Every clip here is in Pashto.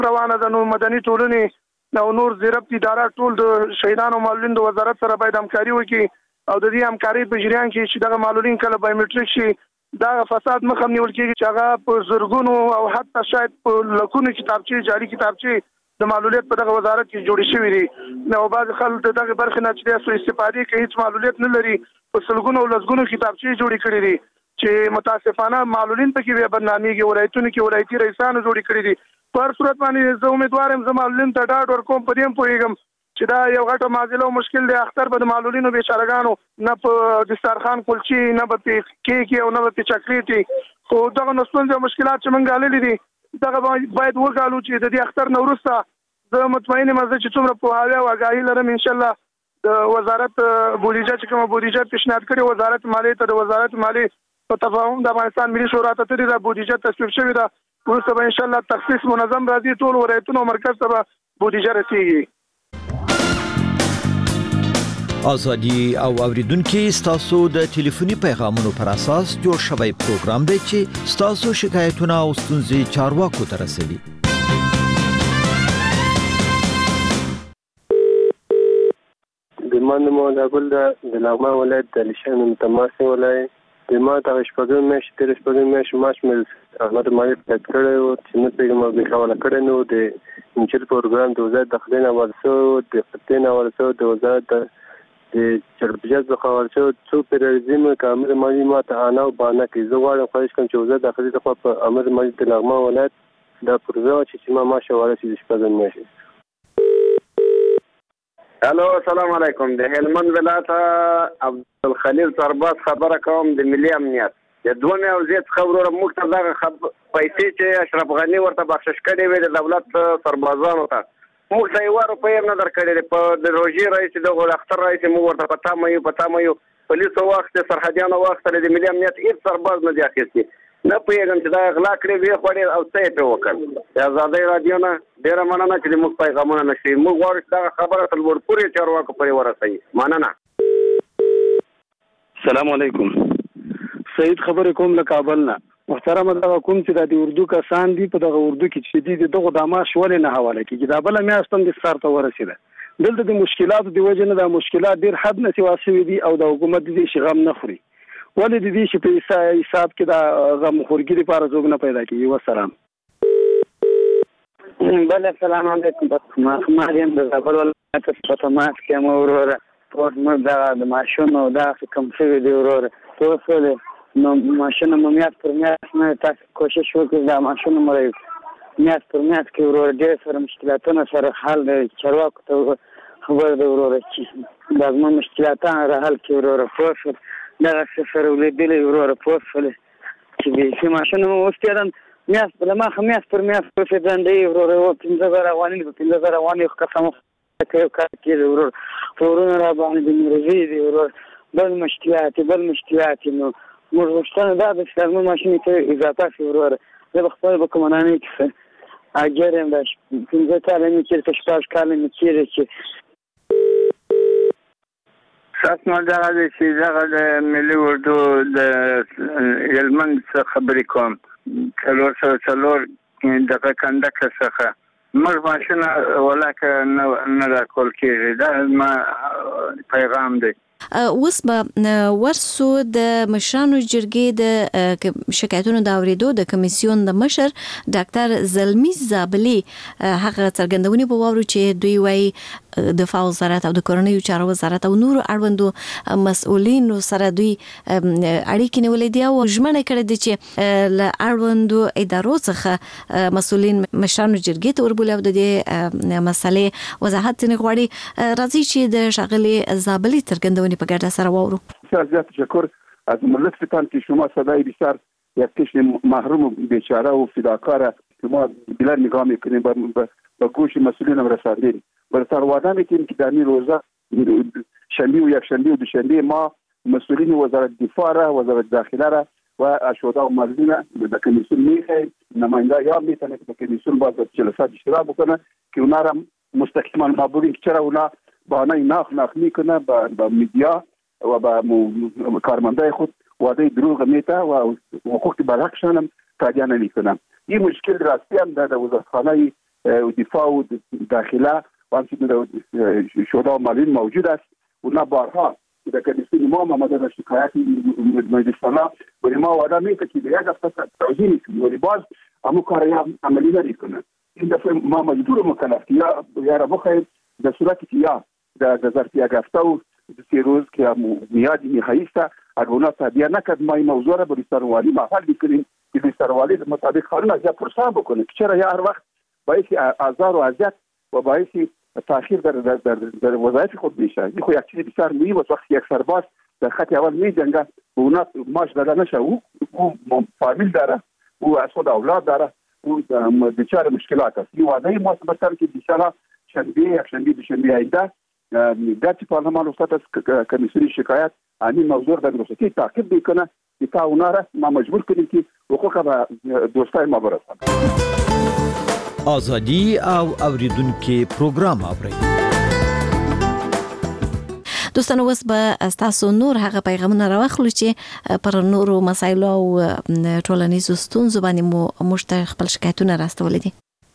روانه ده. نو مدني ټولنې او نور ضربت اداره ټول د شهیدانو معلولین د وزارت سره باید همکاري وکړي او د دې همکاري په جریان کې چې دغه معلولین کله بایومټریک شي دا فساد مخه نیول کېږي چې هغه په زرګونو او حتی شاید په لکونو کتابچې جاري کتابچې د معلولیت په دغه وزارت کې جوړې شوې دي. نو بعض خلک دغه برخې نه چې تاسو استفادې کوي هیڅ معلولیت نه لري په سلګونو او لسګونو کتابچې جوړې کړې دي چې متاسفانه معلولین پکې به بدناميږي ولایتونو کې ولایتي رئیسانو جوړې کړې دي. په هر صورت باندې زه امیدوار یم زه معلولین ته ډاډ ورکوم په دې پوهیږم چې دا یو غټه معضله او مشکل دی. اختر به د معلولینو بیچارهګانو نه په دسترخوان کلچې نه به کیک او نه به چاکلیټي خو دغه نسل د مشکلات چې موږ غالي دي دغه باید وګالو چې د دې اختر نه وروسته زه مطمئن یم چې څومره پوهاوی او آګاهي لرم ان شاء الله د وزارت بودیجه چې کومه بودیجه پیشنهاد کړي وزارت مالیې ته د وزارت مالیې په تفاهم د افغانستان ملي شورا ته ترې د بودیجه تصویب شوې ده. وروسته به ان شاء الله تخصیص منظم راځي ټول ولایتونو مرکز ته بودیجه رسیږي. آزادی او اوریدونکو ستاسو د ټلیفوني پیغامونو پر اساس جوړ شوی پروګرام دی چې ستاسو شکایتونه او ستونزې چارواکو ته رسوي. د منمو د بل د لغمان ولایت د لشان متماسي ولایت د ما ته شپږم مېش تر شپږم مېش ماش مل احمد مالک تکړه چې نه پیغام به کاوه کړه نو د انچل پروګرام د وزارت داخلي ورسو د فتنه ورسو د وزارت د چربجات بخورچو څو پرزیم کامل معلومات انا او باندې کې زغړم خواهش کوم چې وزارت داخلي د خپل امر مجلس د لغمان ولایت د پروژه چې ما ماشه ورسې د شپږم مېش. الو السلام علیکم. د هلمند ولایت عبدالخلیل سرباز خبره کوم د ملي امنیت د دوه او زیات خبرو موږ ته دغه پیسې چې اشرف غنی ورته بخشش کړي وي د دولت سربازانو ته موږ ته یو روپۍ نه درکړي په د روژې رئیس د اختر رئیس موږ ورته پتا مې پولیسو وخت سرحدیانو وخت د ملي امنیت هیڅ سرباز نه دی اخیستی نه پوهېږم چې دا غلا کړې وي خوړې او څه یې پرې وکړ. د ازادۍ راډیو نه ډېره مننه چې موږ پیغامونه نشي موږ غواړو چې دغه خبره تر لوړ پورې چارواکو پورې ورسوي. مننه. السلام علیکم. سعید خبرې کوم له کابل نه. محترم دغه کوم چې د اردو کسان دي په دغه اردو کې چې دي دغه د ماش ولې نه حواله کیږي دا بل میاشت هم د سر ته ورسیده دلته د مشکلاتو د وجه نه د مشکلات ډیر حد نه سیواسي دي او د حکومت د شغم نه خوري ولې د دې چې په حساب کې دا غم خورګي لپاره زوګ نه پیدا کیږي. والسلام. بل السلام علیکم. ما یم د زابل ولایت په تماس کې مورور پورت مر د ماشونو دا کوم څه دی ورور توسل نو ماشونه میات پر میات نه تاسو کوشش وکړئ دا ماشونه مې میات پر میات کې ورور ډېر سره مشکلاتونه سره حل چارواکو ته خبر دی ورور چې دا زموږ مشکلاتونه حل کې ورور پوښتنه دا سره ولې ورور پوښتنه چې به ماشونه مو وستیدل میاس په ما خمیاس پر میاس په ځندې ورور او 15000 افغاني په 15000 افغاني قسم کې ورور ورور را باندې د مرزي دی ورور بل مشکلات نو موږ وشتنه دا د څنګه ماشینې ته اضافه شي ورور زه خپل به کومانه کې اجرم باش څنګه تعالی مې چې تاسو کال مې چې سات ما دا چې دا د ملي اردو د هلمند خبرې کوم څلور دغه کنډک څخه موږ ماشینه ولاکه نه را کول کېږي دا ما پیغام دی. اوس به ورسو د مشرانو جرګې د شکایتونو د اوریدو د کمیسیون د مشر ډاکټر زلمی زابلی هغه څرګندونې په واورو چې دوی وايي دفاع وزارت او د کورنیو چارو وزارت او نور اړوندو مسؤلینو سره دوی اړیکې نیولې دي او ژمنه کړې ده چې له اړوندو ادارو څخه مسؤلین مشرانو جرګې ته وربولي او د دې مسلې وضاحت نه غواړي. راځي چې د شغلي زابلی څرګندونې په ګډه سره واورو. زیاد تشکر از ملتفتان که شما صدای بسیار یک کشن محروم بیچاره و فداکار شما بلا نگاه میکنیم به گوش مسئولین رساندین برسر وعده میکنیم که در این روزه شنبه و یک شنبه و دوشنبه ما مسئولین وزارت دفاع را وزارت داخله را و اشهدا و مردین به کمیسیون میخواهیم نماینده یا میتونه که به کمیسیون باز جلسات اشتراک بکنه که اونا را مستقیما معبورین که چرا اونا بهانه ناخ میکنه با میدیا و با کارمندای خود وعده دروغ میته و حقوق برحقشان هم تادیه نمیکنه. این مشکل راستی هم در وزارتخانه دفاع و داخله و همچنین شورای مالی موجود است و نه بارها در کمیسیون ما آمده شکایت مجلس سنا ولی ما وعده میکنیم که یک هفته توجیه میکنیم ولی باز همون کار عملی نمیکنه. این دفعه ما مجبور مکلف یا را بخواهیم در صورتی که یا در ظرف یک هفته و 3 روز که میاد نهایی است اگر اونا تابع نکرد ما این موضوع را به سروالی محل میکنیم که سروالی مطابق قانون از پرسان بکنه که چرا یا هر وقت باعث آزار و اذیت و باعث تاخیر در وظایف خود میشه. این خو یک چیز بسیار مهم است. وقتی یک سرباز در خط اول میجنگه و اونا ماش داده نشه او فامیل داره او خود اولاد داره او بیچاره مشکلات است. این وعده ما مثلا که ان شنبه دوشنبه آینده در پارلمان استاد از کمیسیون شکایت همین موضوع در رسیدگی تعقیب میکنه که تا اونا را ما مجبور کنیم که حقوق به دوستای ما برسند. آزادی او اوریدونکو پروګرام اورئ. دوستانو اوس به تاسو نور هغه پیغامونه راوخلو چې پر نورو مسایلو او ټولنیزو ستونزو باندې مو مشته خپل شکایتونه راستول دي.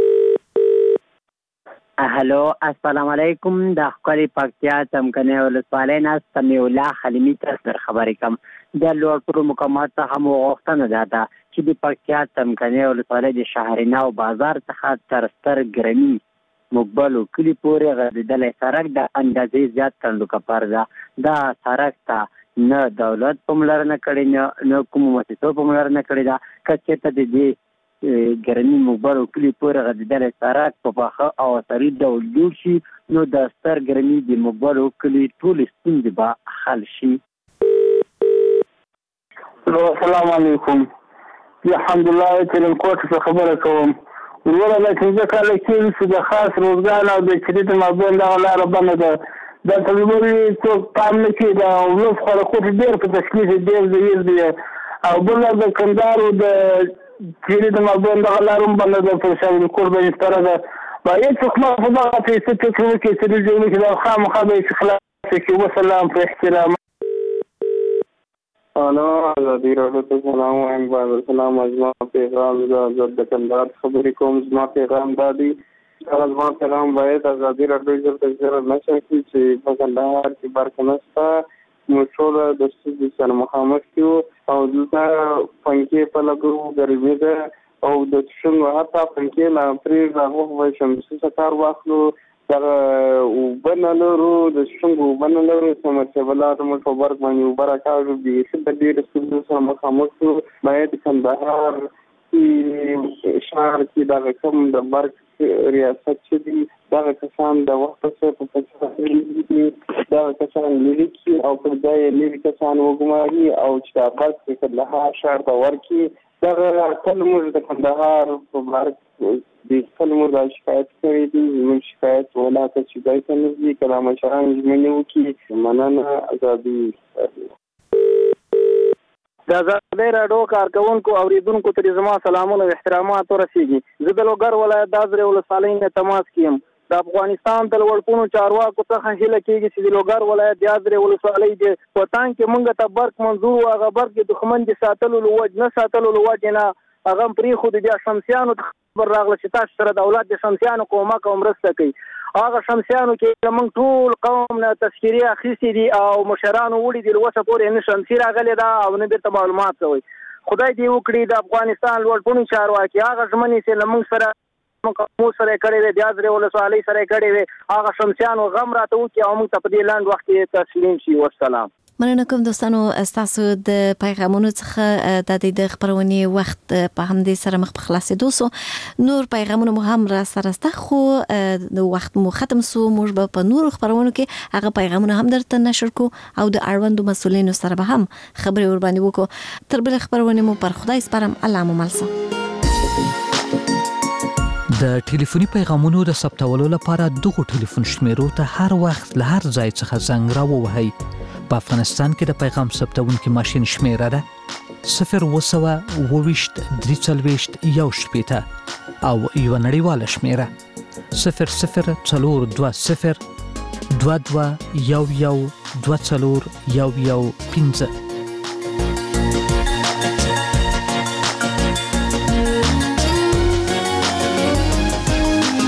هلو السلام علیکم د خپل پکتیا تمکنه ولسوالۍ نه سمیع الله حلیمی تاسو خبرې کوم د لوړ مقامات ته هم غوښتنه ده چې د پکتیا تمکنه ولسوالۍ د شهرینو بازار څخه تر سترګرمي مقبل کلی پورې غځېدلی سړک د اندازې زیات کندو کپر ده. دا سړک ته نه دولت پاملرنه کړې نه کومو مؤسسو پاملرنه کړې ده. که چېرته د دې ګرمي مقبل کلی پورې غځېدلی سړک په پاخه او اثري ډول جوړ شي نو د سترګرمي د مقبل کلی ټولې ستونزې به حل شي. السلام علیکم. الحمدلله تلنکوټ څخه خبره کوم. ورور له چې کله کې چې د خاص روزګار او د کریډ مابین دغه لاره بنده ده د تلوري څوک پام نه کوي دا ولوف خلکو ډېر په تشکیل ډېر ځای دی او بل د کندارو د کریډ مابین دغه لاره بنده ده په شاوړ کور به ستاره ده با هیڅ څوک ما په دغه پیسې ته کوي چې د جوړ کې د خامخا به خلاص کې وسلام په احترام. انا آزادی راډیو ته سلام وایم. باندې سلام ازما پیغام د کندهار خبرې کوم. زما پیغام دادی زما پیغام باید آزادی راډیو ته ځل نشي چې په کندهار کې برکنستا نو ټول د ستونزې سره مخامخ کیو او دلته پنکې په لګو ګرمي ده او د څنګه حتی پنکې لا پرې راغو وای شم چې کار واخلو در وبنلرو د څنګه وبنلرو سمته بلاد مو په ورک باندې وبرکاو دي چې د دې ستونزې سره مخامخ باید کندهار شهر کې دا کوم د برک ریاست چې دي دا کسان د وخت څخه په پښه دا کسان لیکي او په ځای لیکي کسان وګماري او چې تاسو کې له شهر ته ورکی دا ټول موږ د کندهار په برک د خپل مور شکایت کړی دي. موږ شکایت ولاته چې دای ته نږدې کلام شران ژمنه وکړي. مننه. آزادي د آزادۍ راډیو کارکونکو اوریدونکو ته زما سلامونه او احترامات ورسیږي. زه د لوګر ولایت د ازرې ولسوالۍ نه تماس کوم. د افغانستان د لوړپوړو چارواکو څخه هیله کېږي چې د لوګر ولایت د ازرې ولسوالۍ د وطن کې مونږ ته برق منظور او هغه برق د دښمن د ساتلو لوج نه ساتلو لوج نه هغه پرې خو د شمسیانو خبر راغله چې تاسو سره د اولاد د شمسیانو کومک او مرسته کوي. هغه شمسیانو کې موږ ټول قوم نه تذکیری اخیستي دي او مشرانو وړي د لوسه پورې نه شمسی راغلی دا او نه بیرته معلومات کوي. خدای دې وکړي د افغانستان لوړپوړو چارواکي هغه ژمنې چې موږ سره مو سره کړی وي د ازرې ولسوالۍ سره کړی وي هغه شمسیانو غم راته وکړي او موږ ته په دې لاند وخت کې تسلیم شي. والسلام. مننه کوم دوستانو تاسو د پیغامونو څخه د خبرونې وخت په همدې سره مخ په خلاصېدو سو. نور پیغامونه مو هم را سره سته خو د وخت مو ختم سو. موږ به په نور خبرونو کې هغه پیغامونه هم درته نشر کو او د اړوندو مسولینو سره به هم خبرې ور باندې وکړو. تر بل خبرونه مو پر خدای سپارم. الله مو ملسه. د ټلیفوني پیغامونو د ثبتولو لپاره دغه ټلیفون شمیرو ته هر وخت له هر ځای څخه زنګ راووهئ. په افغانستان کې د پیغام ثبتونکو ماشين شمیره ده 020 340 1 او یو نړیواله شمیره 0040 22 11 24 11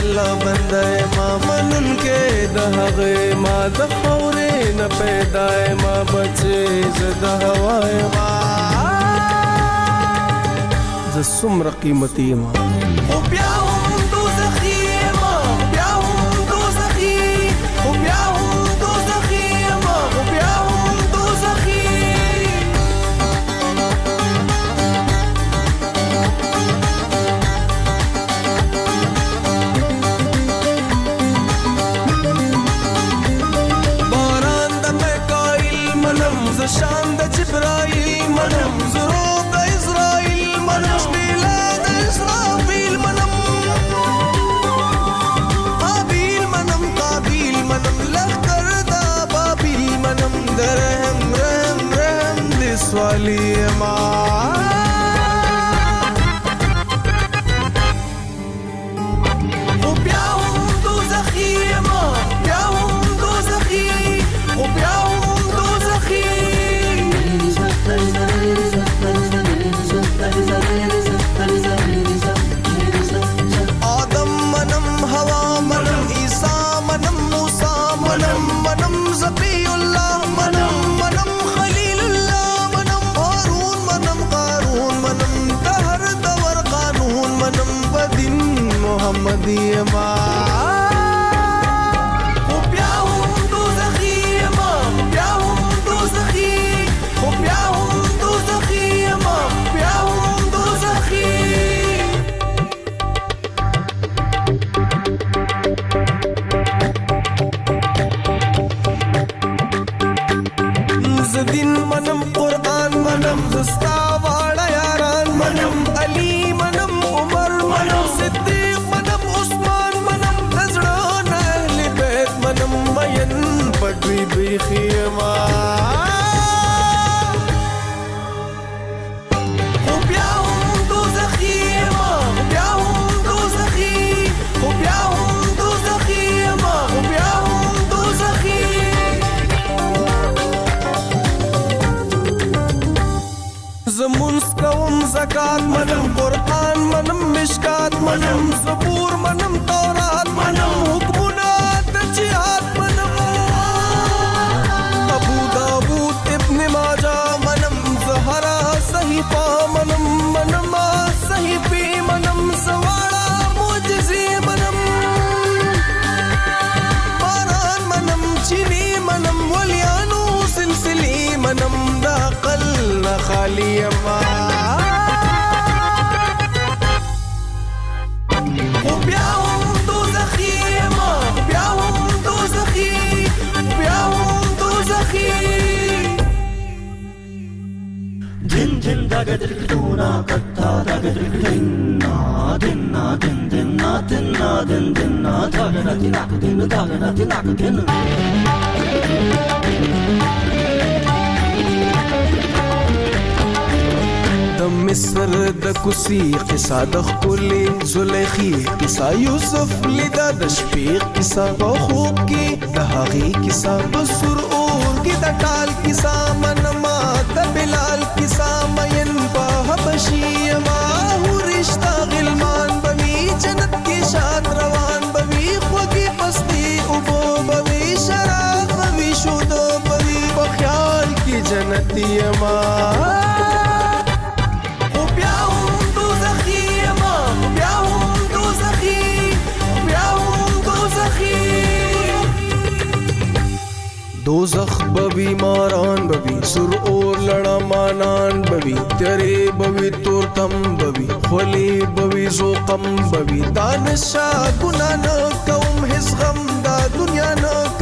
الله بنده ما منن کې د هغه ما د خورې نه پیدا ما بچې زده هوای ما ز څومره قیمتي ما خو بیا هم دوزخي ما بیا هم دوزخي خو بیا هم دوزخي ما خو بیا هم دوزخي شان د جبرائیل منم زرو د اسرائیل منم شبیلا د اسرافیل منم قابیل منم قابیل منم لخکر دا بابیل منم درهم رحم رحم د سوالی ما محمدیما خو بیا هم دوزخي ما بیا هم دوزخي خو بیا هم دوزخي ما بیا هم دوزخي زدین منم قرآن منم زستا واړه یاران منم علی منم عمر منم صدیق پټوي بخیما خو بیا هم دوزخي ما بیا هم دوزخي خو بیا هم دوزخي ما خو بیا هم دوزخي زمونږ کوم زکات منم قرآن منم مشکات منم زبور منم تورات منم حکمونه د جهاد منم صحیفہ منم منم صحیفی منم سواڑا معجزی منم باران منم چینی منم ولیانو سلسلی منم دا قل نخالی ما خو بیا هم دوزخی ما بیا هم دوزخی بیا هم دوزخی din din da ga dina katta da ga dinna dinna din dinna dinna din dinna da ga dina din da ga dina din د مصر د کوسی قصه د خولي زلیخي قصه یوسف لیدا د شپې قصه په خوب کې د هغې قصه بسر اور کې د ټال قصه منما د بلال قصه مین په حبشي ما هو رشتہ غلمان بوي جنت کې شاد روان بوي خوږی پستی او بوي شراب بوي شودو بوي په خیال کې جنتی ما دوزخ بوی ماران بوی سر اور لڑا مانان بوی تیرے بوی تورتم بوی خلی بوی زوقم بوی دانشا گناہ نہ کوم حس غم دا دنیا نہ